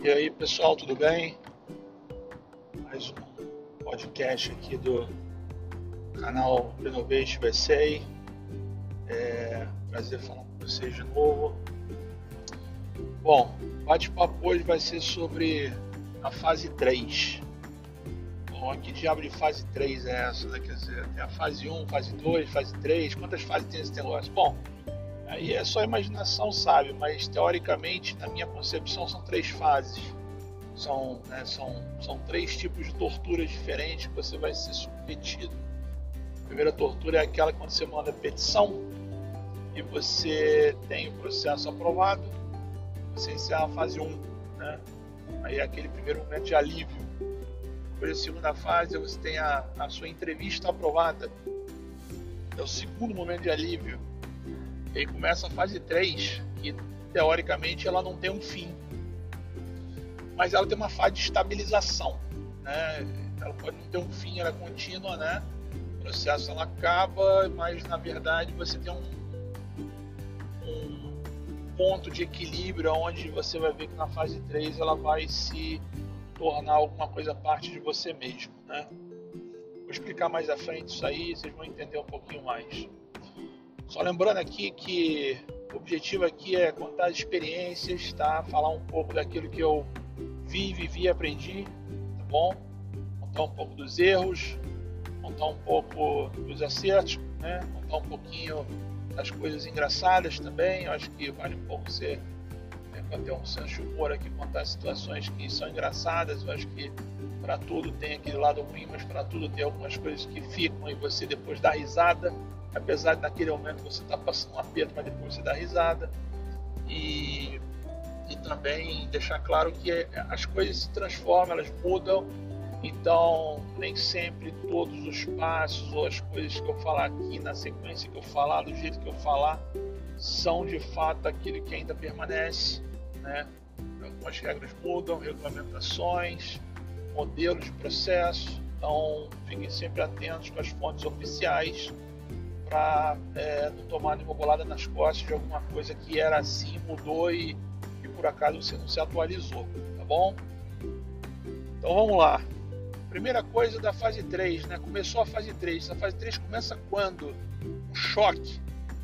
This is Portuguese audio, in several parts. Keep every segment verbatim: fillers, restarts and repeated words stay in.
E aí, pessoal, tudo bem? Mais um podcast aqui do canal Renovation U S A. É prazer falar com vocês de novo. Bom, o bate-papo hoje vai ser sobre a fase três. Bom, que diabo de fase três é essa, né? Quer dizer, tem a fase um, fase dois, fase três, quantas fases tem esse negócio? Bom, aí é só a imaginação, sabe? Mas teoricamente, na minha concepção, são três fases. São, né, são, são três tipos de torturas diferentes que você vai ser submetido. A primeira tortura é aquela quando você manda petição e você tem o processo aprovado, você encerra a fase um, né? Aí é aquele primeiro momento de alívio. Depois da segunda fase você tem a, a sua entrevista aprovada, é o segundo momento de alívio. E aí começa a fase três, que teoricamente ela não tem um fim, mas ela tem uma fase de estabilização, né? Ela pode não ter um fim, ela é contínua, né? O processo ela acaba, mas na verdade você tem um, um ponto de equilíbrio onde você vai ver que na fase três ela vai se tornar alguma coisa parte de você mesmo, né? Vou explicar mais à frente isso aí, vocês vão entender um pouquinho mais. Só lembrando aqui que o objetivo aqui é contar as experiências, tá? Falar um pouco daquilo que eu vi, vivi e aprendi, tá bom? Contar um pouco dos erros, contar um pouco dos acertos, né? Contar um pouquinho das coisas engraçadas também. Eu acho que vale um pouco ser, né, para ter um senso de humor aqui, contar situações que são engraçadas. Eu acho que para tudo tem aquele lado ruim, mas para tudo tem algumas coisas que ficam e você depois dá risada, apesar de naquele momento você tá passando um aperto, mas depois você dá risada. E E também deixar claro que as coisas se transformam, elas mudam, então nem sempre todos os passos ou as coisas que eu falar aqui na sequência que eu falar, do jeito que eu falar, são de fato aquilo que ainda permanece, né? Algumas regras mudam, regulamentações, modelos de processo, então fiquem sempre atentos com as fontes oficiais para é, não tomar nenhuma bolada nas costas de alguma coisa que era assim, mudou e por acaso você não se atualizou, tá bom? Então vamos lá. Primeira coisa da fase três, né? Começou a fase três. Essa fase três começa quando? Um choque.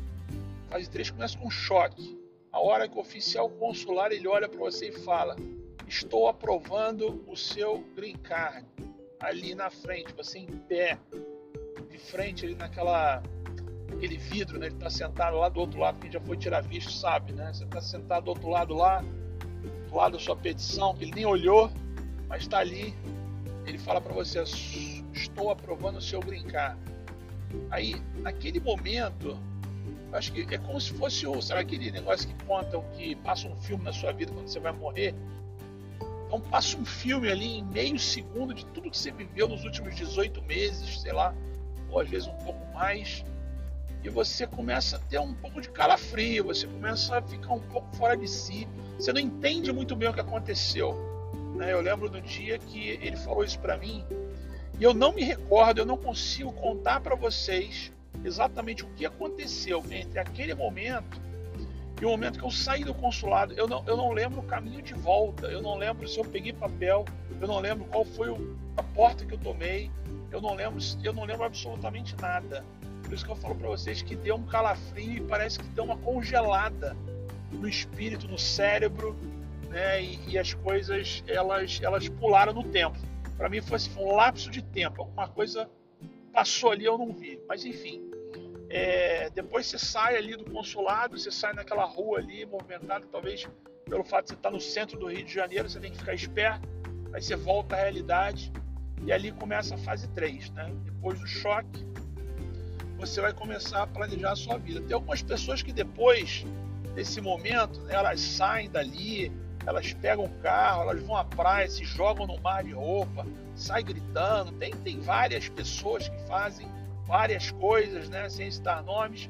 A fase três começa com um choque. A hora que o oficial consular ele olha para você e fala: estou aprovando o seu green card. Ali na frente, você em pé, de frente ali naquela aquele vidro, né? Ele está sentado lá do outro lado, quem já foi tirar visto sabe, né? Você está sentado do outro lado lá, do lado da sua petição, que ele nem olhou, mas está ali. Ele fala para você: estou aprovando o seu green card. Aí, naquele momento, eu acho que é como se fosse o, sabe aquele negócio que contam, que passa um filme na sua vida quando você vai morrer? Então passa um filme ali em meio segundo de tudo que você viveu nos últimos dezoito meses, sei lá, ou às vezes um pouco mais. E você começa a ter um pouco de calafrio, você começa a ficar um pouco fora de si, você não entende muito bem o que aconteceu, né? Eu lembro do dia que ele falou isso para mim, e eu não me recordo, eu não consigo contar para vocês exatamente o que aconteceu entre aquele momento e o momento que eu saí do consulado. Eu não, eu não lembro o caminho de volta, eu não lembro se eu peguei papel, eu não lembro qual foi o, a porta que eu tomei, eu não lembro, eu não lembro absolutamente nada. Por isso que eu falo para vocês que deu um calafrio e parece que deu uma congelada no espírito, no cérebro, né? E, e as coisas elas, elas pularam no tempo. Para mim foi, assim, foi um lapso de tempo, alguma coisa passou ali, eu não vi. Mas enfim, é, depois você sai ali do consulado, você sai naquela rua ali movimentada, talvez pelo fato de você estar no centro do Rio de Janeiro, você tem que ficar esperto. Aí você volta à realidade e ali começa a fase três, né? Depois do choque, você vai começar a planejar a sua vida. Tem algumas pessoas que depois desse momento, né, elas saem dali, elas pegam o carro, elas vão à praia, se jogam no mar de roupa, saem gritando. Tem, tem várias pessoas que fazem várias coisas, né, sem citar nomes,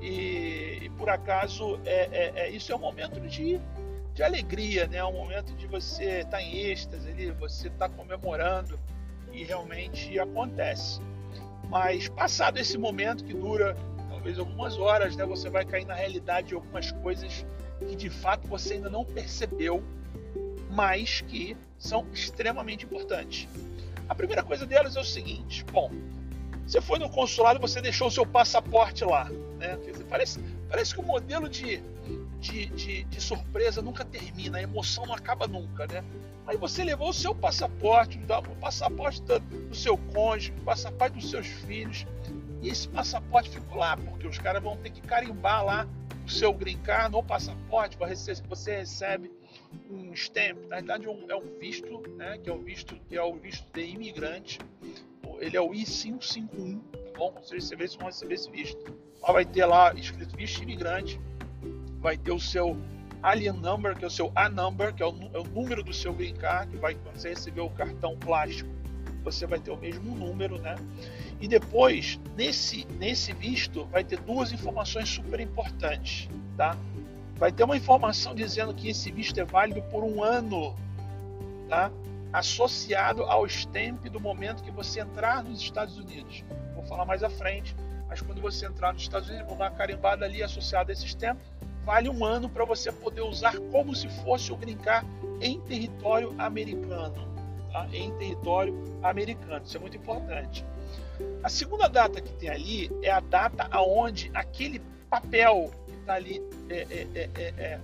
e, e por acaso é, é, é, isso é um momento de, de alegria, né, é um momento de você estar tá em êxtase, ali, você está comemorando, e realmente acontece. Mas passado esse momento que dura talvez algumas horas, né, você vai cair na realidade de algumas coisas que de fato você ainda não percebeu, mas que são extremamente importantes. A primeira coisa delas é o seguinte: bom, você foi no consulado, você deixou o seu passaporte lá, né? Parece, parece que o modelo de, de, de, de surpresa nunca termina, a emoção não acaba nunca, né? Aí você levou o seu passaporte, o passaporte do seu cônjuge, o passaporte dos seus filhos, e esse passaporte ficou lá, porque os caras vão ter que carimbar lá o seu green card no passaporte, você recebe um stamp, na verdade é um visto, né, que é o visto, que é o visto de imigrante, ele é o I cinco cinco um, tá bom? Vocês vão receber esse visto. Lá vai ter lá escrito visto de imigrante, vai ter o seu alien number, que é o seu A number, que é o, é o número do seu green card, que vai, quando você receber o cartão plástico, você vai ter o mesmo número, né? E depois, nesse, nesse visto, vai ter duas informações super importantes, tá? Vai ter uma informação dizendo que esse visto é válido por um ano, tá? Associado ao stamp do momento que você entrar nos Estados Unidos. Vou falar mais à frente, mas quando você entrar nos Estados Unidos, vou dar uma carimbada ali associada a esse stamp, vale um ano para você poder usar como se fosse o green card em território americano, tá? Em território americano, isso é muito importante. A segunda data que tem ali é a data aonde aquele papel que está ali é, é, é, é, é,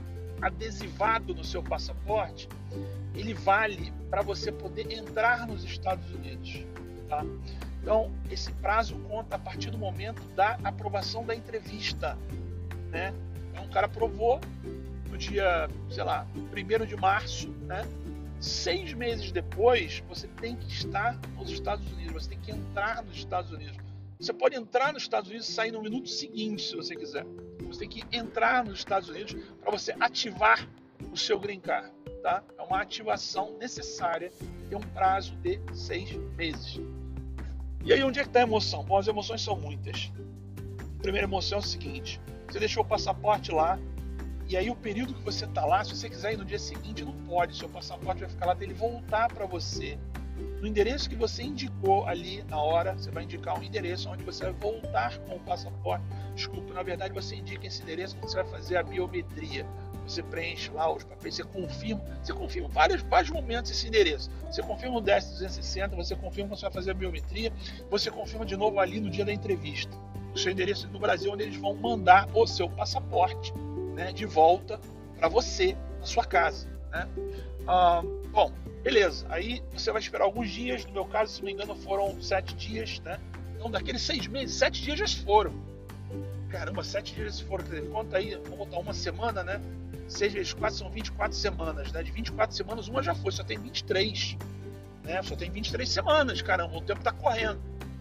adesivado no seu passaporte, ele vale para você poder entrar nos Estados Unidos, tá? Então, esse prazo conta a partir do momento da aprovação da entrevista, né? Então, o cara aprovou no dia, sei lá, primeiro de março, né? Seis meses depois, você tem que estar nos Estados Unidos, você tem que entrar nos Estados Unidos. Você pode entrar nos Estados Unidos e sair no minuto seguinte, se você quiser. Você tem que entrar nos Estados Unidos para você ativar o seu green card, tá? É uma ativação necessária, tem um prazo de seis meses. E aí, onde é que está a emoção? Bom, as emoções são muitas. A primeira emoção é o seguinte: você deixou o passaporte lá, e aí o período que você está lá, se você quiser ir no dia seguinte, não pode. Seu passaporte vai ficar lá até ele voltar para você. No endereço que você indicou ali na hora, você vai indicar um endereço onde você vai voltar com o passaporte. Desculpa, na verdade você indica esse endereço quando você vai fazer a biometria. Você preenche lá os papéis, você confirma, você confirma vários, vários momentos esse endereço. Você confirma o dez duzentos e sessenta, você confirma quando você vai fazer a biometria, você confirma de novo ali no dia da entrevista. O seu endereço no Brasil, onde eles vão mandar o seu passaporte, né, de volta para você, na sua casa, né? Ah, bom, beleza. Aí você vai esperar alguns dias. No meu caso, se não me engano, foram sete dias, né? Então, daqueles seis meses, sete dias já se foram. Caramba, sete dias já se foram. Quer dizer, conta aí, vamos botar uma semana, né? Seis vezes quatro são vinte e quatro semanas, né? De vinte e quatro semanas, uma já foi, só tem vinte e três, né? Só tem vinte e três semanas, caramba, o tempo tá correndo.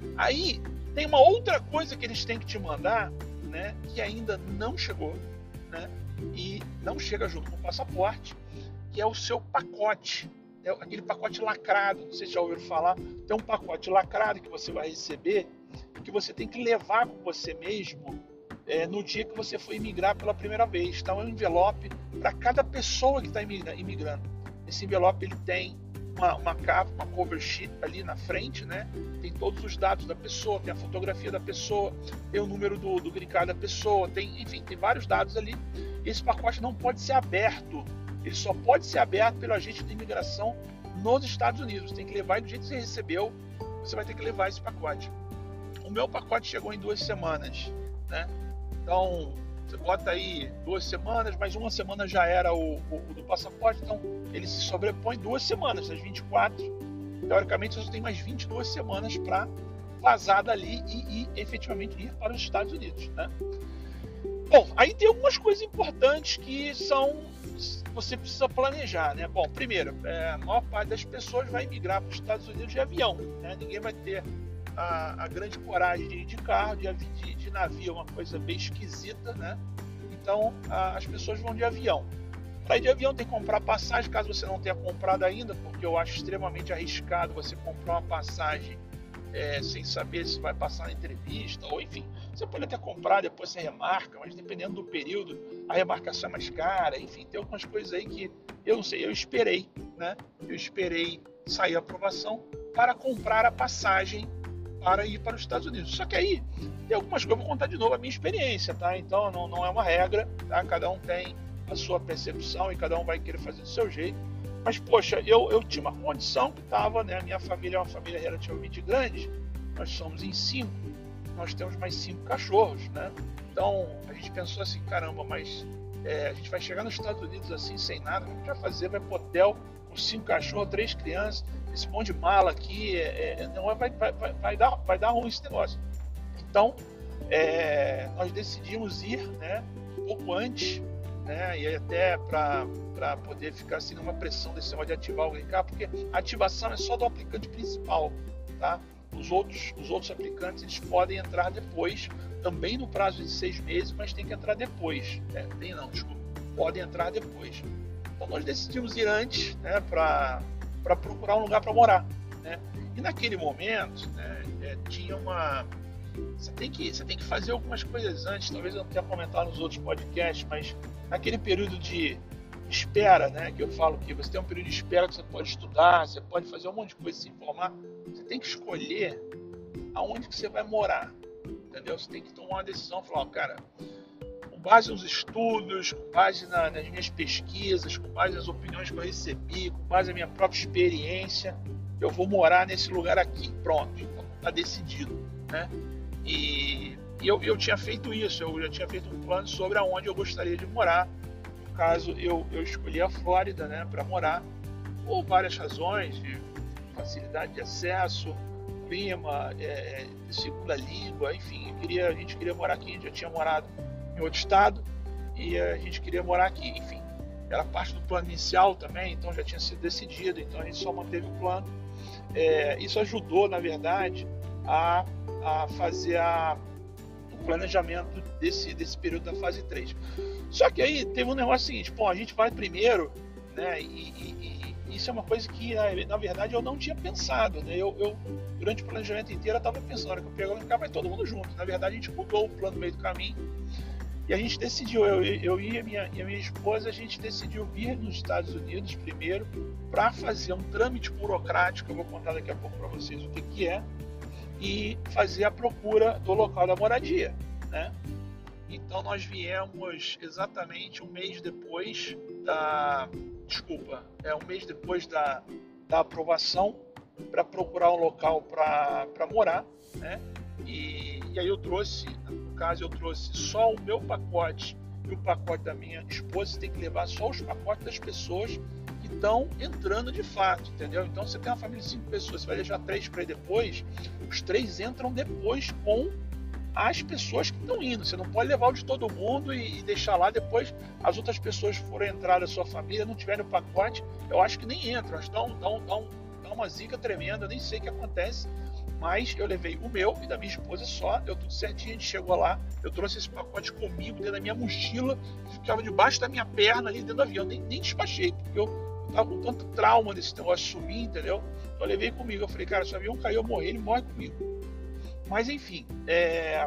Aí tem uma outra coisa que eles têm que te mandar, né? Que ainda não chegou, né? E não chega junto com o passaporte, que é o seu pacote, é aquele pacote lacrado. Não sei se já ouviram falar. Tem um pacote lacrado que você vai receber, que você tem que levar com você mesmo é, no dia que você for imigrar pela primeira vez. Então é um envelope para cada pessoa que está imigrando. Esse envelope ele tem uma, uma capa, uma cover sheet ali na frente, né? Tem todos os dados da pessoa, tem a fotografia da pessoa, tem o número do, do green card da pessoa, tem, enfim, tem vários dados ali. Esse pacote não pode ser aberto. Ele só pode ser aberto pelo agente de imigração nos Estados Unidos. Tem que levar, e do jeito que você recebeu, você vai ter que levar esse pacote. O meu pacote chegou em duas semanas, né? Então, você bota aí duas semanas, mas uma semana já era o, o, o do passaporte, então ele se sobrepõe duas semanas, das vinte e quatro. Teoricamente, você tem mais vinte e duas semanas para vazar dali e, e efetivamente ir para os Estados Unidos, né? Bom, aí tem algumas coisas importantes que são... você precisa planejar, né? Bom, primeiro, é, a maior parte das pessoas vai migrar para os Estados Unidos de avião, né? Ninguém vai ter a, a grande coragem de ir de carro, de, de, de navio, é uma coisa bem esquisita, né? Então, a, as pessoas vão de avião. Para ir de avião tem que comprar passagem, caso você não tenha comprado ainda, porque eu acho extremamente arriscado você comprar uma passagem é, sem saber se vai passar na entrevista, ou enfim, você pode até comprar, depois você remarca, mas dependendo do período, a remarcação é mais cara, enfim, tem algumas coisas aí que eu não sei, eu esperei, né? Eu esperei sair a aprovação para comprar a passagem para ir para os Estados Unidos. Só que aí tem algumas coisas, eu vou contar de novo a minha experiência, tá? Então não, não é uma regra, tá? Cada um tem a sua percepção e cada um vai querer fazer do seu jeito. Mas, poxa, eu, eu tinha uma condição que estava, né? A minha família é uma família relativamente grande, nós somos em cinco, nós temos mais cinco cachorros, né? Então, a gente pensou assim, caramba, mas é, a gente vai chegar nos Estados Unidos assim, sem nada, o que a gente vai fazer? Vai pro hotel com cinco cachorros, três crianças, esse monte de mala aqui, é, é, não, vai, vai, vai, vai, dar, vai dar ruim esse negócio. Então, é, nós decidimos ir, né, um pouco antes, né, e até para poder ficar assim numa pressão desse negócio de ativar o green card, porque a ativação é só do aplicante principal, tá? Os outros, os outros aplicantes eles podem entrar depois, também no prazo de seis meses, mas tem que entrar depois. Né? Tem não, desculpa, podem entrar depois. Então nós decidimos ir antes, né, para procurar um lugar para morar. Né? E naquele momento, né, é, tinha uma. Você tem, que, você tem que fazer algumas coisas antes, talvez eu não tenha comentado nos outros podcasts, mas naquele período de espera, né, que eu falo que você tem um período de espera que você pode estudar, você pode fazer um monte de coisa, se informar, você tem que escolher aonde que você vai morar, entendeu? Você tem que tomar uma decisão, falar, ó, cara, com base nos estudos, com base na, nas minhas pesquisas, com base nas opiniões que eu recebi, com base na minha própria experiência, eu vou morar nesse lugar aqui, pronto, então tá decidido, né? E, e eu, eu tinha feito isso, eu já tinha feito um plano sobre aonde eu gostaria de morar. No caso, eu, eu escolhi a Flórida, né, para morar, por várias razões, de facilidade de acesso, clima, é, segunda língua, enfim, eu queria, a gente queria morar aqui, a gente já tinha morado em outro estado e a gente queria morar aqui, enfim, era parte do plano inicial também, então já tinha sido decidido, então a gente só manteve o plano. É, isso ajudou, na verdade, a, a fazer a, o planejamento desse, desse período da fase três. Só que aí teve um negócio seguinte, bom, a gente vai primeiro, né, e, e, e isso é uma coisa que, na verdade, eu não tinha pensado, né, eu, eu durante o planejamento inteiro eu estava pensando, na hora que eu pegar o carro vai todo mundo junto, na verdade a gente mudou o plano no meio do caminho, e a gente decidiu, eu, eu e, a minha, e a minha esposa, a gente decidiu vir nos Estados Unidos primeiro para fazer um trâmite burocrático, eu vou contar daqui a pouco para vocês o que, que é, e fazer a procura do local da moradia, né? Então nós viemos exatamente um mês depois da, desculpa, é um mês depois da, da aprovação para procurar um local para morar, né? E, e aí eu trouxe, no caso eu trouxe só o meu pacote e o pacote da minha esposa, você tem que levar só os pacotes das pessoas que estão entrando de fato, entendeu? Então você tem uma família de cinco pessoas, você vai deixar três para ir depois, os três entram depois com as pessoas que estão indo, você não pode levar o de todo mundo e, e deixar lá, depois as outras pessoas que foram entrar da sua família, não tiverem o pacote, eu acho que nem entram, dão, dão, dão, dão uma zica tremenda, eu nem sei o que acontece, mas eu levei o meu e da minha esposa só, deu tudo certinho, a gente chegou lá, eu trouxe esse pacote comigo dentro da minha mochila, ficava debaixo da minha perna ali dentro do avião, nem, nem despachei, porque eu, eu tava com tanto trauma desse negócio sumir, entendeu? Então eu levei comigo, eu falei, cara, se o avião caiu, eu morrer, ele morre comigo. Mas enfim, é...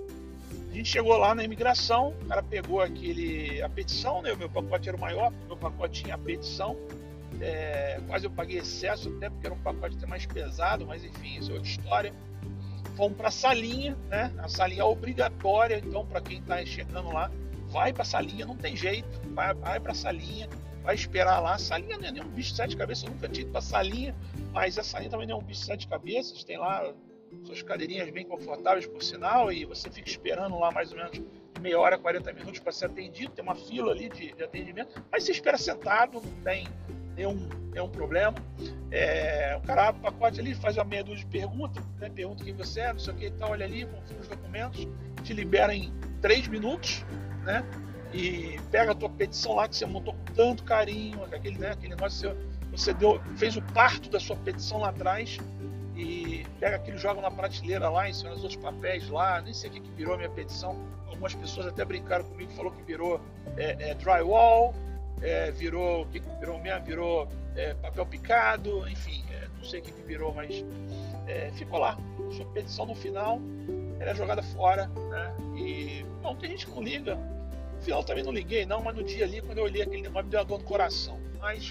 a gente chegou lá na imigração, o cara pegou aquele, a petição, né? O meu pacote era o maior, o meu pacote tinha a petição, é... quase eu paguei excesso, até porque era um pacote até mais pesado, mas enfim, isso é outra história. Fomos para a salinha, né? A salinha é obrigatória, então para quem está chegando lá, vai para a salinha, não tem jeito, vai, vai para a salinha, vai esperar lá. A salinha não é nenhum bicho de sete cabeças, eu nunca tinha ido para a salinha, mas a salinha também não é um bicho de sete cabeças, tem lá suas cadeirinhas bem confortáveis, por sinal, e você fica esperando lá mais ou menos meia hora, quarenta minutos para ser atendido, tem uma fila ali de, de atendimento, mas você espera sentado, não tem nenhum, nenhum problema. É, o cara abre o pacote ali, faz uma meia dúzia de perguntas, né, pergunta quem você é, não sei o que e tal, olha ali, confirma os documentos, te libera em três minutos, né, e pega a tua petição lá que você montou com tanto carinho, aquele, né, aquele negócio, você deu, fez o parto da sua petição lá atrás, e pega aquilo, joga na prateleira lá, em cima dos outros papéis lá, nem sei o que, que virou a minha petição, algumas pessoas até brincaram comigo, falou que virou é, é, drywall, é, virou, o que, que virou mesmo, virou é, papel picado, enfim, é, não sei o que, que virou, mas é, ficou lá, sua petição no final, ela é jogada fora, né, e, bom, tem gente que não liga, no final também não liguei não, mas no dia ali, quando eu olhei aquele negócio, me deu uma dor no coração, mas,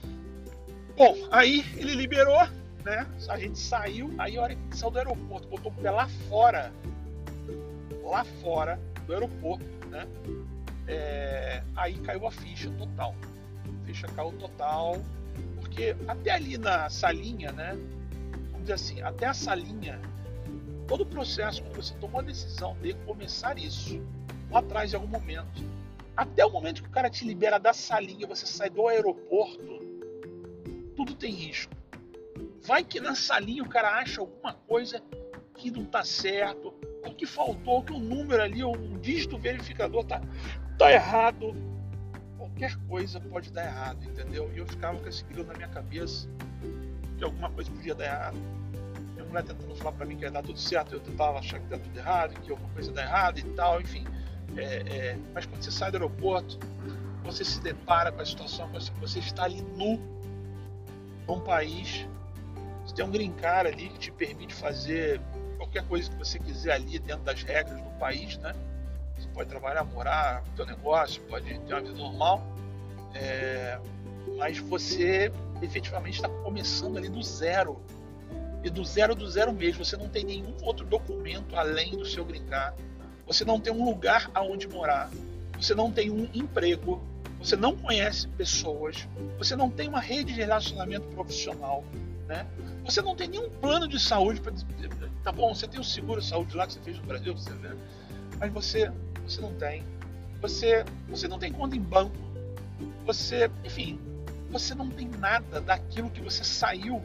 bom, aí ele liberou, né? A gente saiu, aí a hora que saiu do aeroporto, botou o pé lá fora, lá fora do aeroporto, né? É, aí caiu a ficha total. A ficha caiu total, Porque até ali na salinha, né? Vamos dizer assim, até a salinha, todo o processo, quando você tomou a decisão de começar isso, lá atrás em algum momento, até o momento que o cara te libera da salinha, você sai do aeroporto, tudo tem risco. Vai que na salinha o cara acha alguma coisa que não tá certo, ou que faltou, ou que o número ali, ou um dígito verificador tá, tá errado. Qualquer coisa pode dar errado, entendeu? E eu ficava com esse grilo na minha cabeça, que alguma coisa podia dar errado. Minha mulher tentando falar pra mim que ia dar tudo certo, eu tentava achar que ia dar tudo errado, que alguma coisa ia dar errado e tal, enfim. É, é, mas quando você sai do aeroporto, você se depara com a situação, que você está ali nu, num país, você tem um green card ali que te permite fazer qualquer coisa que você quiser ali dentro das regras do país, né? Você pode trabalhar, morar, ter um negócio, pode ter uma vida normal, é, mas você efetivamente está começando ali do zero, e do zero do zero mesmo. Você não tem nenhum outro documento além do seu green card, você não tem um lugar aonde morar, você não tem um emprego, você não conhece pessoas, você não tem uma rede de relacionamento profissional, né? Você não tem nenhum plano de saúde para dizer, tá bom, você tem o seguro saúde lá que você fez no Brasil, você vê, mas você, você não tem, você, você não tem conta em banco, você, enfim, você não tem nada daquilo que você saiu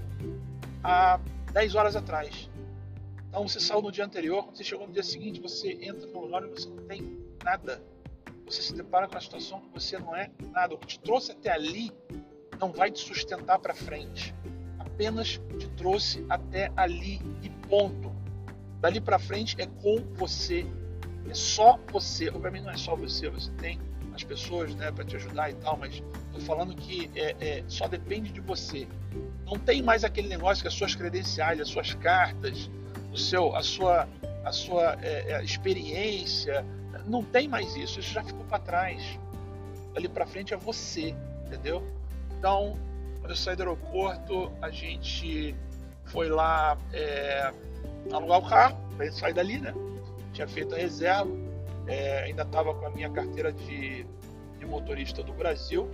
há dez horas atrás. Então você saiu no dia anterior, quando você chegou no dia seguinte, você entra no lugar e você não tem nada. Você se depara com uma situação que você não é nada. O que te trouxe até ali não vai te sustentar para frente. Apenas te trouxe até ali e ponto. Dali para frente é com você. É só você. Obviamente não é só você. Você tem as pessoas, né, para te ajudar e tal, mas estou falando que é, é, só depende de você. Não tem mais aquele negócio que as suas credenciais, as suas cartas, o seu, a sua, a sua é, é, experiência, não tem mais isso, isso já ficou para trás. Dali para frente é você, entendeu? Então, quando eu saí do aeroporto, a gente foi lá é, alugar o carro, para sair dali, né? Tinha feito a reserva, é, ainda estava com a minha carteira de, de motorista do Brasil.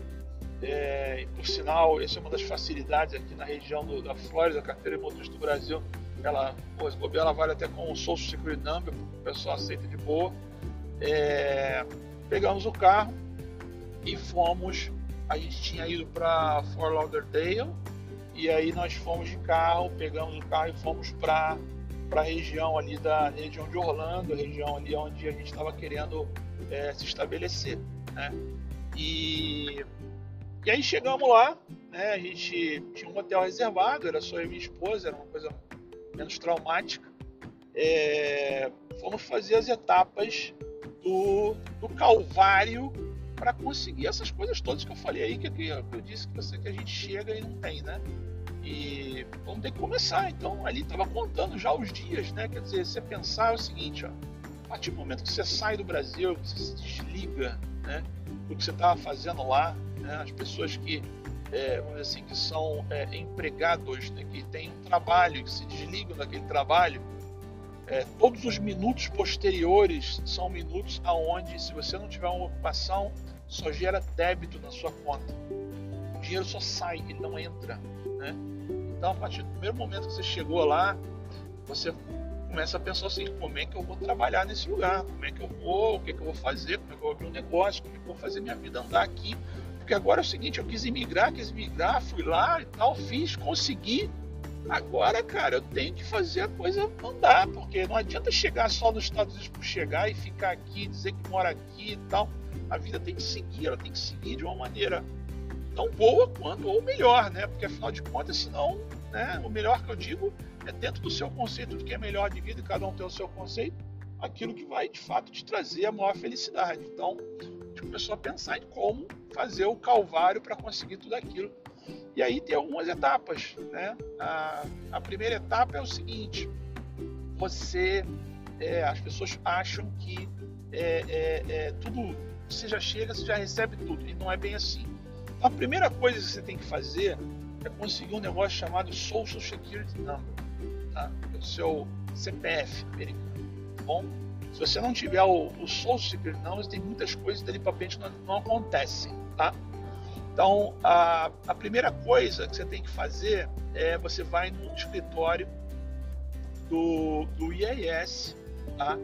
É, por sinal, essa é uma das facilidades aqui na região do, da Flórida, a carteira de motorista do Brasil. Ela, pô, ela vale até com o Social Security Number, o pessoal aceita de boa. É, pegamos o carro e fomos. A gente tinha ido para Fort Lauderdale e aí nós fomos de carro, pegamos o carro e fomos para para a região ali da região de Orlando, a região ali onde a gente estava querendo é, se estabelecer, né? E, e aí chegamos lá, né? A gente tinha um hotel reservado, era só eu e minha esposa, era uma coisa menos traumática. É, fomos fazer as etapas do, do Calvário para conseguir essas coisas todas que eu falei aí, que, que eu disse que, você, que a gente chega e não tem, né? E vamos ter que começar. Então ali estava contando já os dias, né? Quer dizer, você pensar é o seguinte, ó, a partir do momento que você sai do Brasil, que você se desliga, né, do que você estava fazendo lá, né, as pessoas que É, vamos dizer assim, que são é, empregados, né, que têm um trabalho, que se desligam daquele trabalho, é, todos os minutos posteriores são minutos aonde, se você não tiver uma ocupação, só gera débito na sua conta. O dinheiro só sai, ele não entra, né? Então, a partir do primeiro momento que você chegou lá, você começa a pensar assim, como é que eu vou trabalhar nesse lugar? Como é que eu vou? O que, é que eu vou fazer? Como é que eu vou abrir um negócio? Como é que eu vou fazer minha vida andar aqui? Porque agora é o seguinte, eu quis imigrar, quis imigrar, fui lá e tal, fiz, consegui. Agora, cara, eu tenho que fazer a coisa andar, porque não adianta chegar só nos Estados Unidos por chegar e ficar aqui, dizer que mora aqui e tal. A vida tem que seguir, ela tem que seguir de uma maneira tão boa quanto ou melhor, né? Porque afinal de contas, senão, né, o melhor que eu digo é dentro do seu conceito do que é melhor de vida, e cada um tem o seu conceito, aquilo que vai de fato te trazer a maior felicidade. Então, a gente começou a pensar em como fazer o calvário para conseguir tudo aquilo. E aí tem algumas etapas, né? A, a primeira etapa é o seguinte: você, é, as pessoas acham que é, é, é, tudo, você já chega, você já recebe tudo, e não é bem assim. Então, a primeira coisa que você tem que fazer é conseguir um negócio chamado Social Security Number, tá? O seu C P F americano, tá bom? Se você não tiver o, o Social Security Number, tem muitas coisas dali para frente que não, não acontecem, tá? Então, a, a primeira coisa que você tem que fazer é você vai no escritório do, do I R S, tá?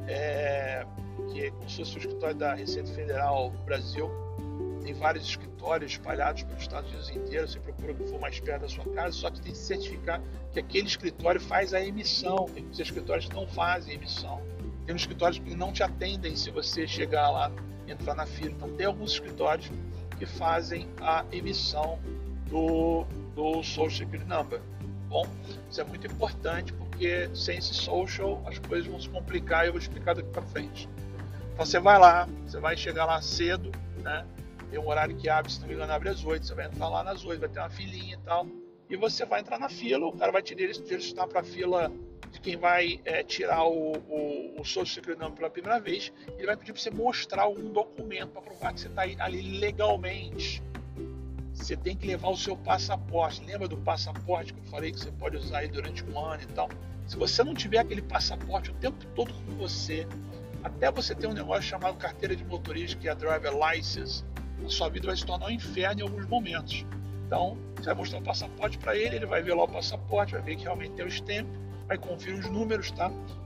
É, que é como se fosse o escritório da Receita Federal do Brasil. Tem vários escritórios espalhados pelos Estados Unidos inteiro. Você procura o que for mais perto da sua casa, só que tem que certificar que aquele escritório faz a emissão. Tem muitos escritórios que não fazem emissão. Tem escritórios que não te atendem se você chegar lá e entrar na fila. Então, tem alguns escritórios que fazem a emissão do, do Social Security Number. Bom, isso é muito importante porque sem esse social as coisas vão se complicar e eu vou explicar daqui para frente. Então, você vai lá, você vai chegar lá cedo, né? Tem um horário que abre, se não me engano, abre às oito. Você vai entrar lá nas oito, vai ter uma filinha e tal. E você vai entrar na fila, o cara vai te direcionar para a fila de quem vai é, tirar o, o, o Social Security Number pela primeira vez. Ele vai pedir para você mostrar algum documento para provar que você está ali legalmente. Você tem que levar o seu passaporte. Lembra do passaporte que eu falei que você pode usar aí durante um ano e tal? Se você não tiver aquele passaporte o tempo todo com você, até você ter um negócio chamado carteira de motorista, que é a Driver License, a sua vida vai se tornar um inferno em alguns momentos. Então, você vai mostrar o passaporte para ele, ele vai ver lá o passaporte, vai ver que realmente tem o stamp, vai conferir os números, tá?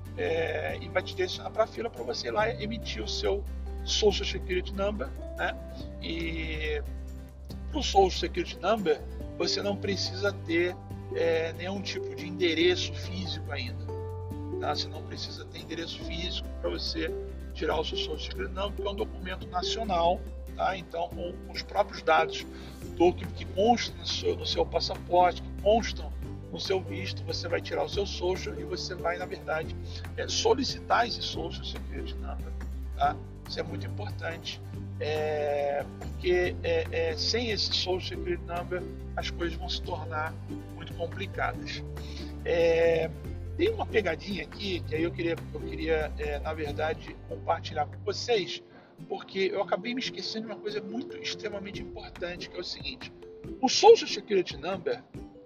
É, e vai te direcionar para a fila para você ir lá emitir o seu Social Security Number, né? E para o Social Security Number, você não precisa ter é, nenhum tipo de endereço físico ainda, tá? Você não precisa ter endereço físico para você tirar o seu Social Security Number, porque é um documento nacional. Tá? Então, com os próprios dados do que, que constam no seu, no seu passaporte, que constam no seu visto, você vai tirar o seu social e você vai, na verdade, é, solicitar esse Social Security Number. Tá? Isso é muito importante, é, porque é, é, sem esse Social Security Number as coisas vão se tornar muito complicadas. É, tem uma pegadinha aqui que aí eu queria, eu queria é, na verdade, compartilhar com vocês, porque eu acabei me esquecendo de uma coisa muito extremamente importante, que é o seguinte: o Social Security Number,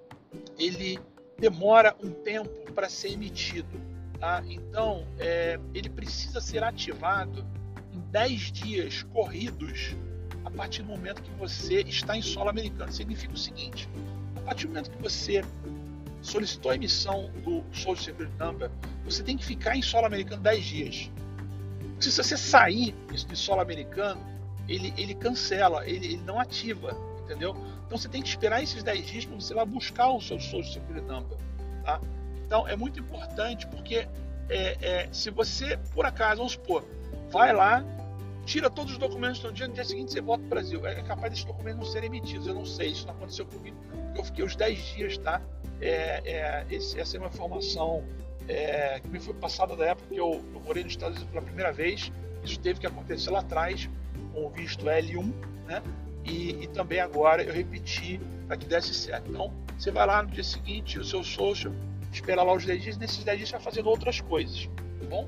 ele demora um tempo para ser emitido, tá? Então, é, ele precisa ser ativado em dez dias corridos a partir do momento que você está em solo americano. Significa o seguinte: a partir do momento que você solicitou a emissão do Social Security Number, você tem que ficar em solo americano dez dias. Se você sair de solo americano, ele, ele cancela, ele, ele não ativa, entendeu? Então você tem que esperar esses dez dias para você lá buscar o seu Social Security Number, tá? Então é muito importante porque é, é, se você, por acaso, vamos supor, vai lá, tira todos os documentos no dia, no dia seguinte você volta para o Brasil, é capaz desses documentos não serem emitidos, eu não sei, isso não aconteceu comigo, porque eu fiquei os dez dias, tá? É, é, esse, essa é uma informação É, que me foi passada da época que eu, eu morei nos Estados Unidos pela primeira vez. Isso teve que acontecer lá atrás com o visto L um, né? E, e também agora eu repeti para que desse certo. Então você vai lá no dia seguinte, o seu social, espera lá os dez dias, nesses dez dias você vai fazendo outras coisas, tá bom?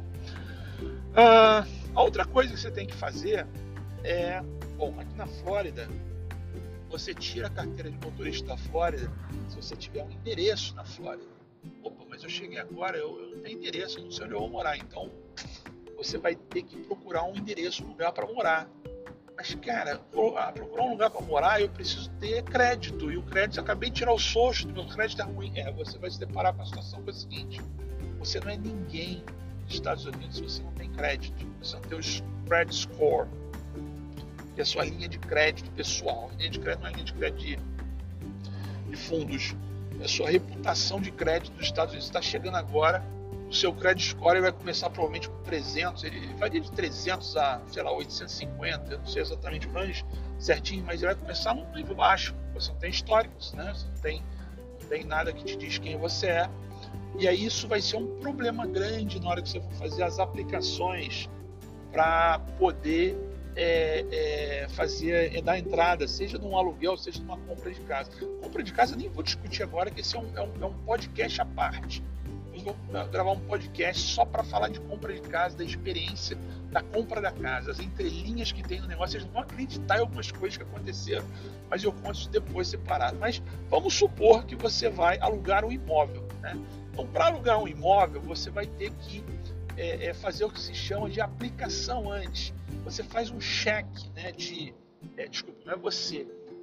Ah, a outra coisa que você tem que fazer é, bom, aqui na Flórida você tira a carteira de motorista da Flórida se você tiver um endereço na Flórida. Opa, mas eu cheguei agora, eu, eu não tenho endereço, eu não sei onde eu vou morar. Então, você vai ter que procurar um endereço, um lugar para morar. Mas, cara, procurar um lugar para morar, eu preciso ter crédito. E o crédito, eu acabei de tirar o social, meu crédito é ruim. É, você vai se deparar com a situação que é a seguinte: você não é ninguém nos Estados Unidos se você não tem crédito. Você não tem o credit score, que é a sua linha de crédito pessoal. A linha de crédito não é linha de crédito de, de fundos. A sua reputação de crédito dos Estados Unidos está chegando agora. O seu credit score vai começar provavelmente com trezentos, ele varia de trezentos a, sei lá, oitocentos e cinquenta, eu não sei exatamente o range certinho, mas ele vai começar num nível baixo. Você não tem históricos, né? Você não tem, não tem nada que te diz quem você é. E aí isso vai ser um problema grande na hora que você for fazer as aplicações para poder É, é, fazer, é, dar entrada, seja num aluguel, seja numa compra de casa. Compra de casa eu nem vou discutir agora, que esse é um, é um, é um podcast à parte. Eu vou gravar um podcast só para falar de compra de casa, da experiência da compra da casa, as entrelinhas que tem no negócio. Vocês não vão acreditar em algumas coisas que aconteceram, mas eu conto isso depois separado. Mas vamos supor que você vai alugar um imóvel, né? Então, para alugar um imóvel, você vai ter que é, é fazer o que se chama de aplicação antes. Você faz um cheque, né, de... É, desculpa, não é você.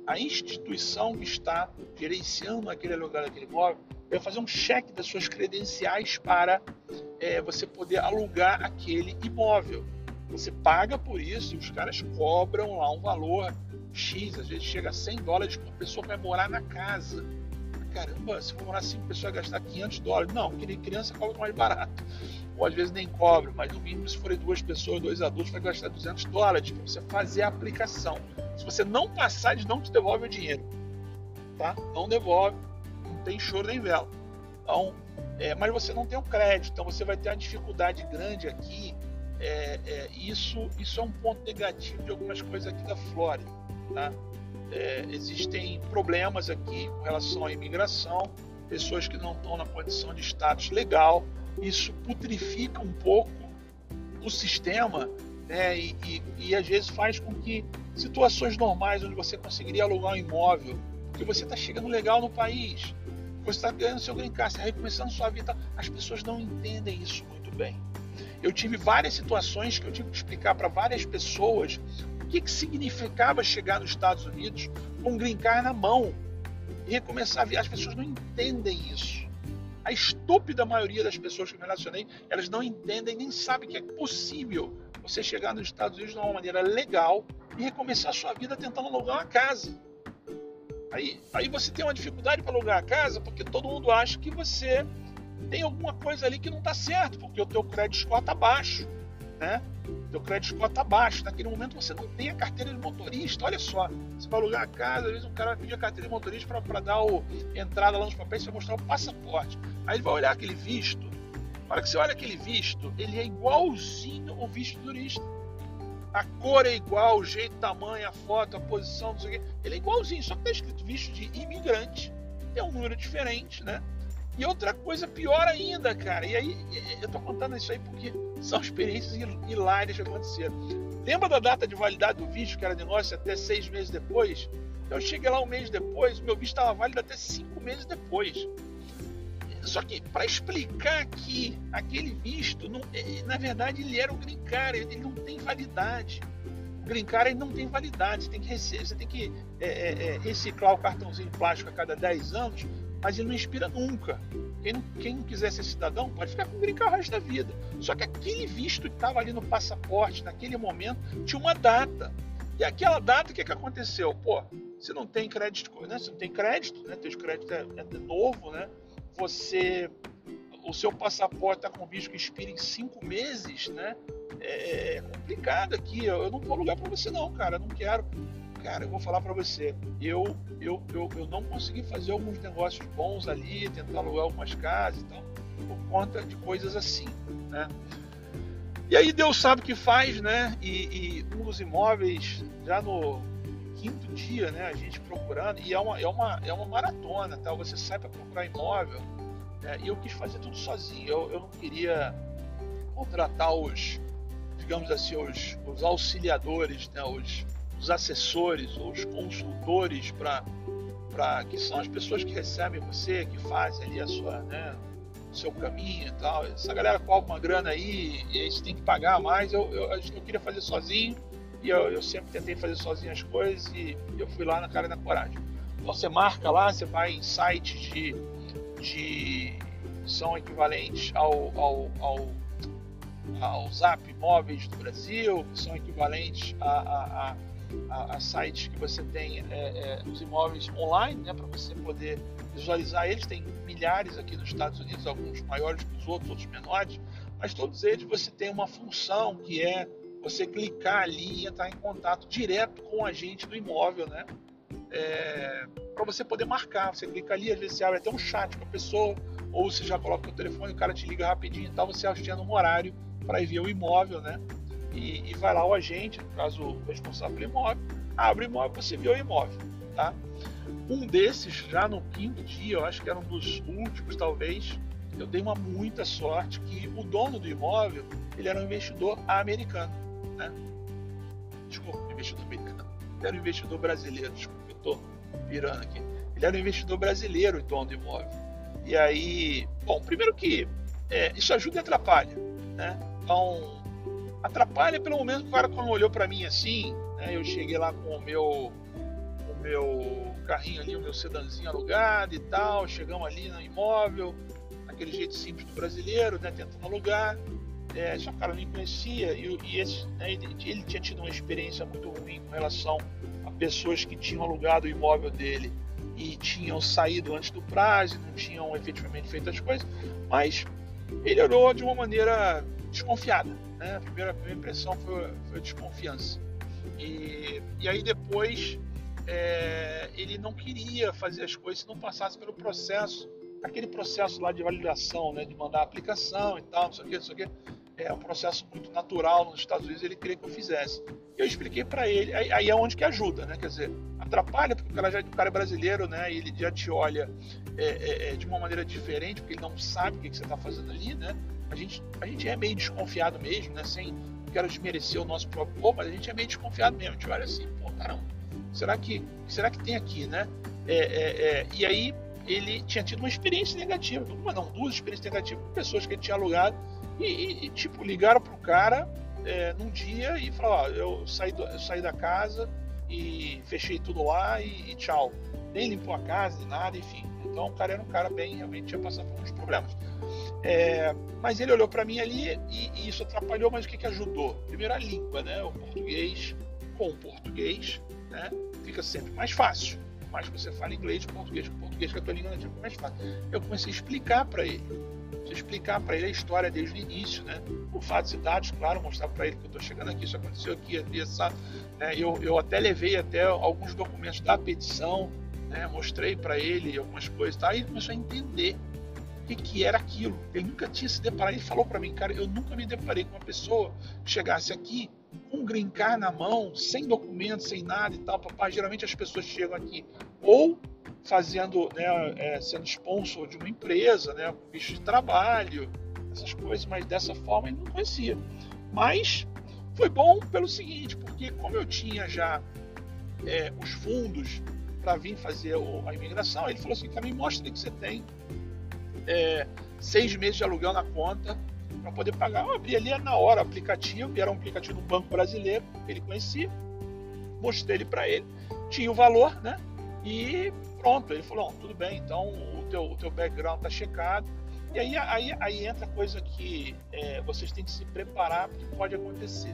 a instituição que está gerenciando aquele lugar, aquele imóvel, vai fazer um cheque das suas credenciais para é, você poder alugar aquele imóvel. Você paga por isso e os caras cobram lá um valor X, às vezes chega a cem dólares por pessoa que vai morar na casa. Caramba, se for morar cinco pessoas vai gastar quinhentos dólares. Não, criança cobra mais barato. Ou às vezes nem cobra, mas no mínimo se forem duas pessoas, dois adultos, vai gastar duzentos dólares para você fazer a aplicação. Se você não passar, eles não te devolvem o dinheiro. Tá? Não devolve, não tem choro nem vela. Então, é, mas você não tem o crédito, então você vai ter uma dificuldade grande aqui. É, é, isso, isso é um ponto negativo de algumas coisas aqui da Flórida. Tá? É, existem problemas aqui com relação à imigração, pessoas que não estão na condição de status legal. Isso putrifica um pouco o sistema, né? e, e, e às vezes faz com que situações normais onde você conseguiria alugar um imóvel, porque você está chegando legal no país, você está ganhando seu green card, você está recomeçando sua vida, as pessoas não entendem isso muito bem. Eu tive várias situações que eu tive que explicar para várias pessoas o que, que significava chegar nos Estados Unidos com um green card na mão e recomeçar a viajar. As pessoas não entendem isso. A estúpida maioria das pessoas que eu me relacionei, elas não entendem nem sabem que é possível você chegar nos Estados Unidos de uma maneira legal e recomeçar a sua vida tentando alugar uma casa. Aí, aí você tem uma dificuldade para alugar a casa porque todo mundo acha que você tem alguma coisa ali que não está certo, porque o teu credit score está baixo, né? O teu credit score está baixo. Naquele momento você não tem a carteira de motorista. Olha só, você vai alugar a casa, às vezes um cara vai pedir a carteira de motorista para dar o, entrada lá nos papéis, você vai mostrar o passaporte. Aí ele vai olhar aquele visto. Na hora que você olha aquele visto, ele é igualzinho ao visto do turista. A cor é igual, o jeito, o tamanho, a foto, a posição, não sei o quê. Ele é igualzinho, só que está escrito visto de imigrante. Tem um número diferente, né? E outra coisa pior ainda, cara. E aí, eu tô contando isso aí porque são experiências hilárias que aconteceram. Lembra da data de validade do visto, que era de nós até seis meses depois? Eu cheguei lá um mês depois, meu visto estava válido até cinco meses depois. Só que, para explicar que aquele visto, não, na verdade, ele era um green card, ele não tem validade. O green card ele não tem validade, você tem que, receber, você tem que é, é, é, reciclar o cartãozinho plástico a cada dez anos, mas ele não expira nunca. Quem não, quem não quiser ser cidadão pode ficar com o green card o resto da vida. Só que aquele visto que estava ali no passaporte, naquele momento, tinha uma data. E aquela data, o que, que aconteceu? Pô, você não tem crédito, né? Você não tem crédito, né? Teu crédito é, é novo, né? Você, o seu passaporte está com visto que expira em cinco meses, né? É, é complicado aqui. Eu, eu não vou alugar para você não, cara. Eu não quero. Cara, eu vou falar para você, eu, eu, eu, eu não consegui fazer alguns negócios bons ali, tentar alugar algumas casas e tal, por conta de coisas assim, né? E aí Deus sabe o que faz, né? E, e um dos imóveis, já no quinto dia, né, a gente procurando, e é uma, é uma, é uma maratona, tá? Você sai para procurar imóvel, né? E eu quis fazer tudo sozinho, eu, eu não queria contratar os, digamos assim, os, os auxiliadores, né? Os os assessores ou os consultores para para que são as pessoas que recebem você, que fazem ali a sua, né, o seu caminho e tal. Essa galera cobra uma grana aí e aí você tem que pagar mais. Eu, eu, eu queria fazer sozinho e eu, eu sempre tentei fazer sozinho as coisas e eu fui lá na cara e na coragem. Então você marca lá, você vai em sites de, de são equivalentes ao, ao, ao, ao Zap Imóveis do Brasil, que são equivalentes a, a, a A, a sites que você tem é, é, os imóveis online, né, para você poder visualizar eles. Tem milhares aqui nos Estados Unidos, alguns maiores que os outros, outros menores, mas todos eles você tem uma função que é você clicar ali e entrar em contato direto com o agente do imóvel, né, é, para você poder marcar. Você clica ali, às vezes você abre até um chat com a pessoa, ou você já coloca o telefone, o cara te liga rapidinho e tal, você agenda um horário para ir ver o imóvel, né? E, e vai lá o agente, no caso o responsável pelo imóvel, abre o imóvel, você vê o imóvel, tá? Um desses, já no quinto dia, eu acho que era um dos últimos talvez, eu dei uma muita sorte que o dono do imóvel, ele era um investidor americano, né? Desculpa, investidor americano, ele era um investidor brasileiro, desculpa, eu tô virando aqui. Ele era um investidor brasileiro, o dono do imóvel. E aí, bom, primeiro que é, isso ajuda e atrapalha, né? Então, atrapalha pelo momento que o cara, quando olhou para mim assim, né, eu cheguei lá com o meu o meu carrinho ali, o meu sedanzinho alugado e tal. Chegamos ali no imóvel, aquele jeito simples do brasileiro, né, tentando alugar. É, só que o cara nem conhecia e, e esse, né, ele, ele tinha tido uma experiência muito ruim com relação a pessoas que tinham alugado o imóvel dele e tinham saído antes do prazo e não tinham efetivamente feito as coisas, mas ele olhou de uma maneira desconfiada, né? A primeira, a primeira impressão foi, foi desconfiança. E, e aí depois é, ele não queria fazer as coisas se não passasse pelo processo, aquele processo lá de validação, né? De mandar a aplicação e tal, não sei o que, não sei o que. É um processo muito natural nos Estados Unidos, ele queria que eu fizesse. Eu expliquei para ele, aí, aí é onde que ajuda, né? Quer dizer, atrapalha porque o cara, já, o cara é brasileiro, né? E ele já te olha é, é, é, de uma maneira diferente, porque ele não sabe o que, que você está fazendo ali, né? A gente, a gente é meio desconfiado mesmo, né? Sem, não quero desmerecer o nosso próprio povo, mas a gente é meio desconfiado mesmo. A gente olha assim, pô, caramba, será que, será que tem aqui, né? É, é, é, e aí ele tinha tido uma experiência negativa, uma não, duas experiências negativas com pessoas que ele tinha alugado e, e, e tipo, ligaram pro cara é, num dia e falaram, ó, eu saí, do, eu saí da casa e fechei tudo lá e, e tchau. Nem limpou a casa, nem nada, enfim. Então o cara era um cara bem, realmente tinha passado por uns problemas. É, mas ele olhou para mim ali e, e isso atrapalhou, mas o que, que ajudou? Primeiro a língua, né? O português com o português, né? Fica sempre mais fácil. Mais que você fala inglês com português, com português que a tua língua nativa é mais fácil. Eu comecei a explicar para ele, comecei a explicar para ele a história desde o início, né? Com fatos e dados, claro, mostrar para ele que eu estou chegando aqui, isso aconteceu aqui, aqui essa, né? eu, eu até levei até alguns documentos da petição, né? Mostrei para ele algumas coisas, tá? E ele começou a entender o que, que era aquilo. Ele nunca tinha se deparado, ele falou para mim, cara, eu nunca me deparei com uma pessoa que chegasse aqui com um green card na mão, sem documento, sem nada e tal, papai. Geralmente as pessoas chegam aqui ou fazendo, né, é, sendo sponsor de uma empresa, né, com visto de trabalho, essas coisas, mas dessa forma ele não conhecia. Mas foi bom pelo seguinte, porque como eu tinha já é, os fundos para vir fazer a imigração, ele falou assim, cara, me mostra que você tem é, seis meses de aluguel na conta para poder pagar. Eu abri ali na hora o aplicativo, que era um aplicativo do Banco Brasileiro, ele conhecia, mostrei ele para ele, tinha o valor, né? E pronto, ele falou, tudo bem, então o teu, o teu background está checado. E aí, aí, aí entra a coisa que é, vocês têm que se preparar porque pode acontecer.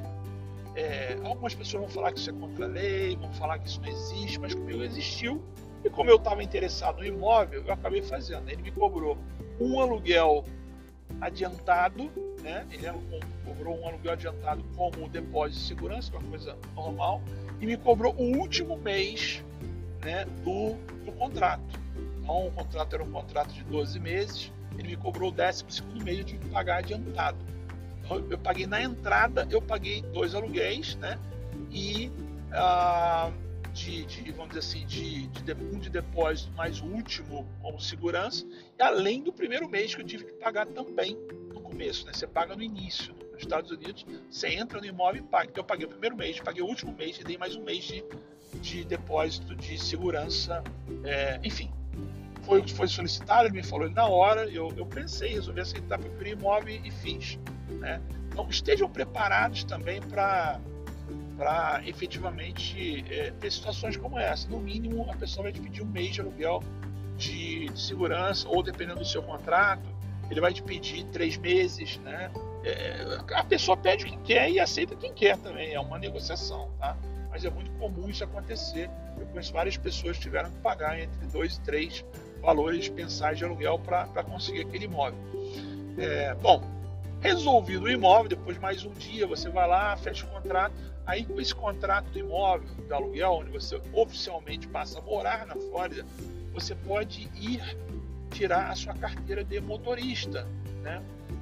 É, algumas pessoas vão falar que isso é contra a lei, vão falar que isso não existe, mas comigo existiu. E como eu estava interessado no imóvel, eu acabei fazendo. Ele me cobrou um aluguel adiantado, né? Ele cobrou um aluguel adiantado como depósito de segurança, que é uma coisa normal, e me cobrou o último mês, né, do, do contrato. Então o contrato era um contrato de doze meses, ele me cobrou o décimo segundo mês, eu tive que pagar adiantado. Então, eu paguei na entrada, eu paguei dois aluguéis, né? E ah, de, de, vamos dizer assim, de, de, um de depósito mais o último como segurança, e além do primeiro mês que eu tive que pagar também no começo, né? Você paga no início. Nos Estados Unidos, você entra no imóvel e paga. Então eu paguei o primeiro mês, paguei o último mês e dei mais um mês de, de depósito de segurança. É, enfim, foi o que foi solicitado, ele me falou na hora, eu, eu pensei, resolvi aceitar, procurei imóvel e fiz, né? Então estejam preparados também para para efetivamente é, ter situações como essa. No mínimo, a pessoa vai te pedir um mês de aluguel de, de segurança, ou dependendo do seu contrato, ele vai te pedir três meses, né? É, a pessoa pede o que quer e aceita quem quer também, é uma negociação, tá? Mas é muito comum isso acontecer. Eu conheço várias pessoas que tiveram que pagar entre dois e três valores mensais de aluguel para conseguir aquele imóvel. É, bom, resolvido o imóvel, depois de mais um dia, você vai lá, fecha o contrato. Aí com esse contrato do imóvel, do aluguel, onde você oficialmente passa a morar na Flórida, você pode ir tirar a sua carteira de motorista, né?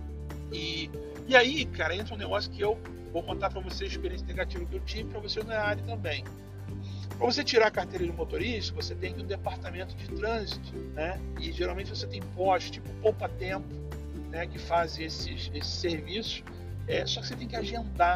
E, e aí, cara, entra um negócio que eu vou contar para você a experiência negativa que eu tive, para você na área também. Para você tirar a carteira de motorista, você tem que ir no departamento de trânsito, né? E geralmente você tem postos, tipo Poupa Tempo, né, que faz esses, esses serviços, é, só que você tem que agendar.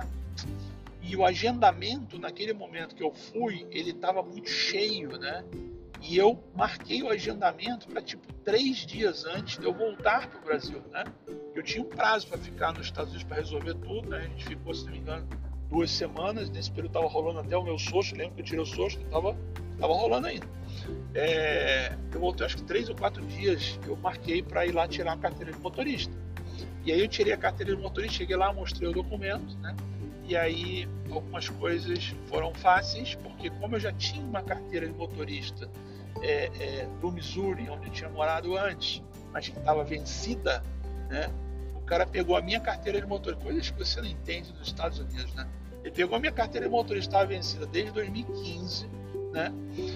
E o agendamento, naquele momento que eu fui, ele estava muito cheio, né? E eu marquei o agendamento para tipo três dias antes de eu voltar para o Brasil, né? Eu tinha um prazo para ficar nos Estados Unidos para resolver tudo, né? A gente ficou, se não me engano, duas semanas. Nesse período estava rolando até o meu social, lembro que eu tirei o social, estava tava rolando ainda. É, eu voltei acho que três ou quatro dias, eu marquei para ir lá tirar a carteira de motorista. E aí eu tirei a carteira de motorista, cheguei lá, mostrei o documento, né? E aí algumas coisas foram fáceis, porque como eu já tinha uma carteira de motorista é, é, do Missouri, onde eu tinha morado antes, mas que estava vencida, né? O cara pegou a minha carteira de motorista, coisas que você não entende nos Estados Unidos, né? Ele pegou a minha carteira de motorista, estava vencida desde dois mil e quinze, né?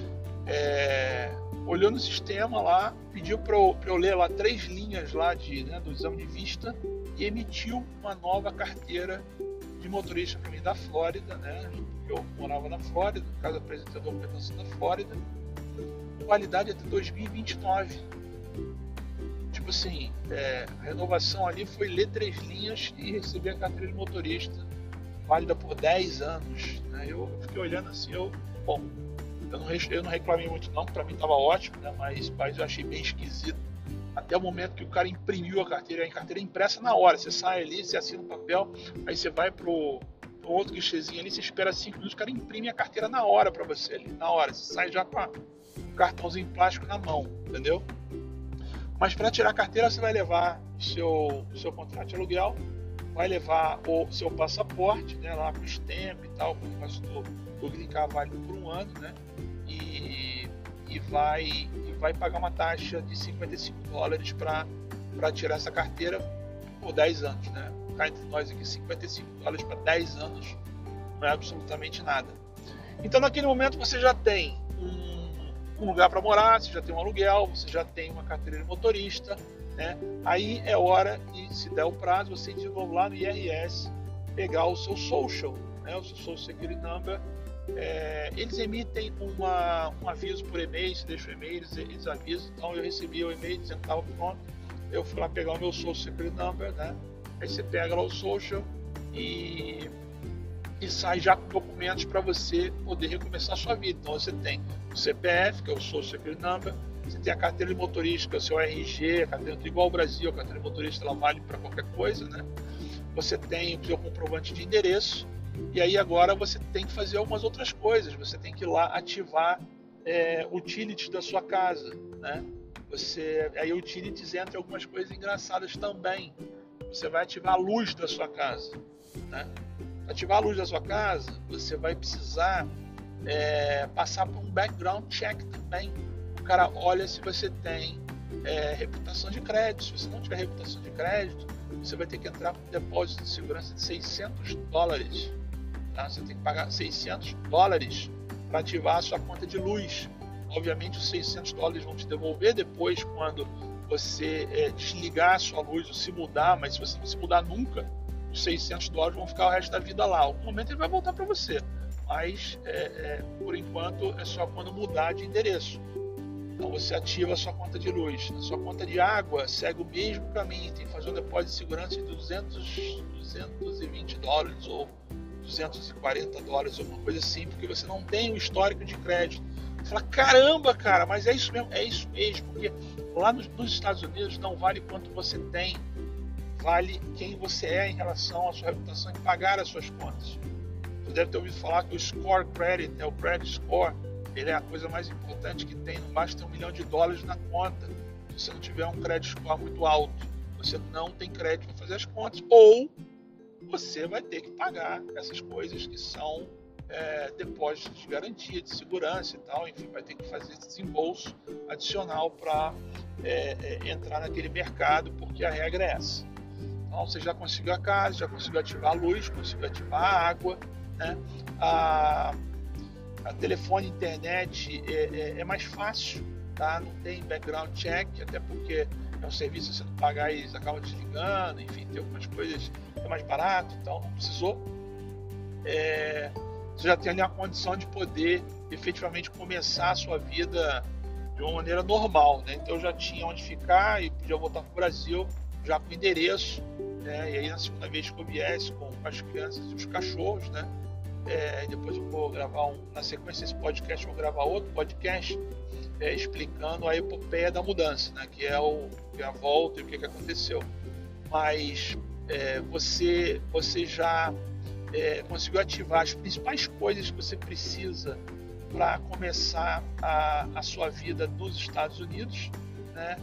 É, olhou no sistema lá, pediu para eu, eu ler lá três linhas lá de, né, do exame de vista e emitiu uma nova carteira de motorista para mim da Flórida, né? Eu morava na Flórida, no caso apresentei a documentação da Flórida, validade até dois mil e vinte e nove. Tipo assim, é, a renovação ali foi ler três linhas e receber a carteira de motorista, válida por dez anos, né? Eu fiquei olhando assim, eu, bom, eu não, eu não reclamei muito não, para mim estava ótimo, né? mas, mas eu achei bem esquisito. Até o momento que o cara imprimiu a carteira, a carteira é impressa na hora, você sai ali, você assina o papel, aí você vai pro, pro outro guichezinho ali, você espera cinco minutos, o cara imprime a carteira na hora para você ali, na hora, você sai já com a, o cartãozinho plástico na mão, entendeu? Mas para tirar a carteira você vai levar o seu, o seu contrato de aluguel, vai levar o seu passaporte, né, lá com o stamp e tal, com o negócio do, do green card válido por um ano, né, e, e, vai, e vai pagar uma taxa de cinquenta e cinco dólares para tirar essa carteira por dez anos, né. Cá entre nós aqui, cinquenta e cinco dólares para dez anos não é absolutamente nada. Então naquele momento você já tem um, um lugar para morar, você já tem um aluguel, você já tem uma carteira de motorista, né? Aí é hora de, se der o prazo, você de novo lá no I R S pegar o seu social, né? O seu social security number. É, eles emitem uma, um aviso por e-mail, se deixa o e-mail, eles, eles avisam. Então eu recebi o e-mail dizendo que estava pronto, eu fui lá pegar o meu social security number, né? Aí você pega lá o social e, e sai já com documentos para você poder recomeçar a sua vida. Então você tem o C P F, que é o social security number, você tem a carteira de motorista, que é o seu R G, a carteira igual ao Brasil, a carteira de motorista ela vale para qualquer coisa, né? Você tem o seu comprovante de endereço, e aí agora você tem que fazer algumas outras coisas. Você tem que ir lá ativar é, utilities da sua casa, né? Você, aí utilities entra algumas coisas engraçadas também. Você vai ativar a luz da sua casa, né? Ativar a luz da sua casa, você vai precisar é, passar por um background check também. O cara olha se você tem é, reputação de crédito. Se você não tiver reputação de crédito, você vai ter que entrar com um depósito de segurança de seiscentos dólares. Tá? Você tem que pagar seiscentos dólares para ativar a sua conta de luz. Obviamente, os seiscentos dólares vão te devolver depois quando você é, desligar a sua luz ou se mudar, mas se você não se mudar nunca, os seiscentos dólares vão ficar o resto da vida lá. Algum momento ele vai voltar para você, mas é, é, por enquanto é só quando mudar de endereço. Então você ativa a sua conta de luz. A sua conta de água segue o mesmo caminho, tem que fazer um depósito de segurança de duzentos, duzentos e vinte dólares ou duzentos e quarenta dólares, alguma coisa assim, porque você não tem o histórico de crédito. Você fala, caramba, cara, mas é isso mesmo, é isso mesmo, porque lá nos, nos Estados Unidos não vale quanto você tem, vale quem você é em relação à sua reputação e pagar as suas contas. Você deve ter ouvido falar que o score credit, né, o credit score, ele é a coisa mais importante que tem. Não basta ter um milhão de dólares na conta. Se você não tiver um credit score muito alto, você não tem crédito para fazer as contas, ou você vai ter que pagar essas coisas que são é, depósitos de garantia, de segurança e tal. Enfim, vai ter que fazer esse desembolso adicional para é, é, entrar naquele mercado, porque a regra é essa. Então você já conseguiu a casa, já conseguiu ativar a luz, conseguiu ativar a água, né? A A telefone, internet é, é, é mais fácil, tá? Não tem background check, até porque é um serviço, você não pagar e eles acabam desligando, enfim, tem algumas coisas que é mais barato, então não precisou. É, você já tem ali uma condição de poder efetivamente começar a sua vida de uma maneira normal, né? Então eu já tinha onde ficar e podia voltar para o Brasil já com endereço, né? E aí na segunda vez que eu viesse com as crianças e os cachorros, né? É, depois eu vou gravar um, na sequência desse podcast, eu vou gravar outro podcast é, explicando a epopeia da mudança, né, que é, o, que é a volta e o que, que aconteceu. Mas é, você, você já é, conseguiu ativar as principais coisas que você precisa para começar a, a sua vida nos Estados Unidos, né?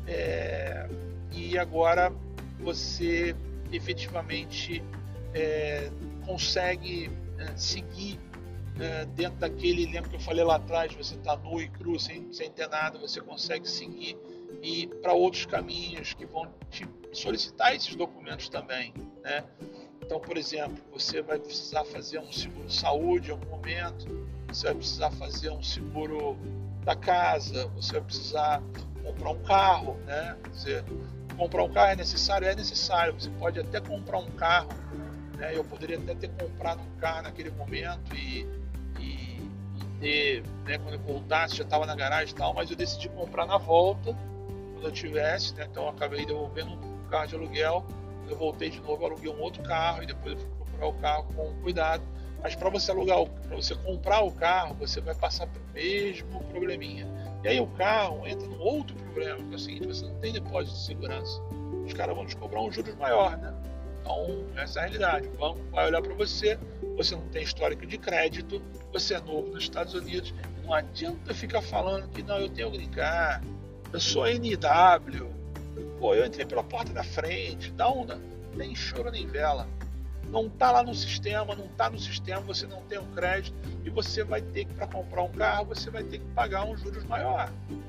É, e agora você efetivamente é, consegue é, seguir é, dentro daquele, lembra que eu falei lá atrás, você está nu e cru, sem, sem ter nada, você consegue seguir e ir para outros caminhos que vão te solicitar esses documentos também, né? Então, por exemplo, você vai precisar fazer um seguro saúde em algum momento, você vai precisar fazer um seguro da casa, você vai precisar comprar um carro, né? Você, comprar um carro é necessário? É necessário. Você pode até comprar um carro, né? Eu poderia até ter comprado um carro naquele momento e, e, e ter, né? Quando eu voltasse, já estava na garagem e tal, mas eu decidi comprar na volta, quando eu tivesse, né? Então eu acabei devolvendo um carro de aluguel, eu voltei de novo, aluguei um outro carro e depois eu fui procurar o carro com cuidado. Mas para você alugar, para você comprar o carro, você vai passar pelo mesmo probleminha. E aí o carro entra num outro problema, que é o seguinte: você não tem depósito de segurança. Os caras vão te cobrar um juros maior, né? Então, essa é a realidade. O banco vai olhar para você, você não tem histórico de crédito, você é novo nos Estados Unidos, não adianta ficar falando que não, eu tenho green card, eu sou N W, pô, eu entrei pela porta da frente, dá onda, nem choro nem vela. Não está lá no sistema, não está no sistema, você não tem um crédito e você vai ter que, para comprar um carro, você vai ter que pagar um juros maior.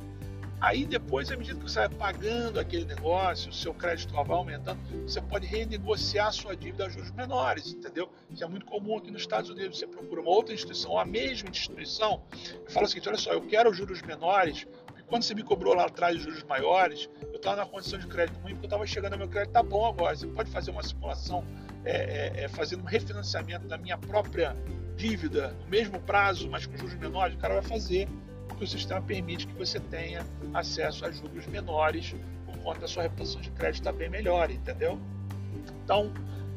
Aí depois, à medida que você vai pagando aquele negócio, o seu crédito vai aumentando, você pode renegociar a sua dívida a juros menores, entendeu? Isso é muito comum aqui nos Estados Unidos. Você procura uma outra instituição, a mesma instituição, e fala o seguinte: olha só, eu quero juros menores, porque quando você me cobrou lá atrás juros maiores, eu estava na condição de crédito ruim, porque eu estava chegando ao meu crédito, tá bom agora. Você pode fazer uma simulação É, é, é, fazendo um refinanciamento da minha própria dívida no mesmo prazo, mas com juros menores, o cara vai fazer, porque o sistema permite que você tenha acesso a juros menores por conta da sua reputação de crédito estar bem melhor, entendeu? Então,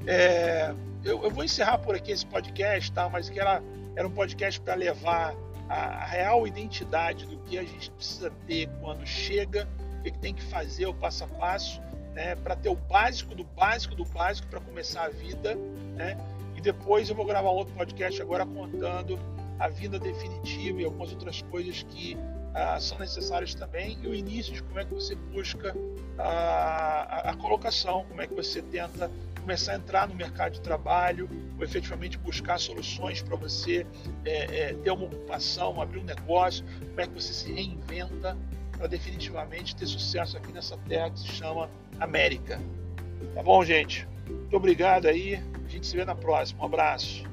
é, eu, eu vou encerrar por aqui esse podcast, tá? Mas que era, era um podcast para levar a, a real identidade do que a gente precisa ter quando chega, o que, que tem que fazer, o passo a passo, né, para ter o básico do básico do básico para começar a vida, né? E depois eu vou gravar outro podcast agora contando a vida definitiva e algumas outras coisas que ah, são necessárias também, e o início de como é que você busca a, a, a colocação, como é que você tenta começar a entrar no mercado de trabalho, ou efetivamente buscar soluções para você é, é, ter uma ocupação, abrir um negócio, como é que você se reinventa para definitivamente ter sucesso aqui nessa terra que se chama América. Tá bom, gente? Muito obrigado aí. A gente se vê na próxima. Um abraço.